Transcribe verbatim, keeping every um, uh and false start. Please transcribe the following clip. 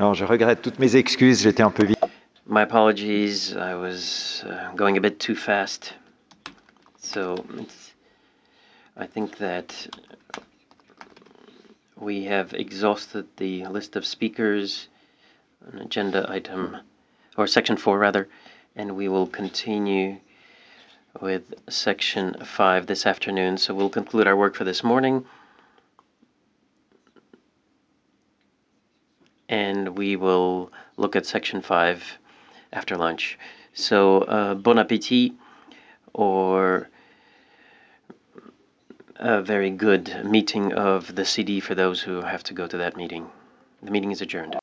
Non, je regrette toutes mes excuses, j'étais un peu vite. My apologies, I was uh, going a bit too fast. So it's, I think that we have exhausted the list of speakers, an agenda item, or section four rather, and we will continue with section five this afternoon. So we'll conclude our work for this morning, and we will look at section five after lunch. So uh, bon appetit, or a very good meeting of the C D for those who have to go to that meeting. The meeting is adjourned.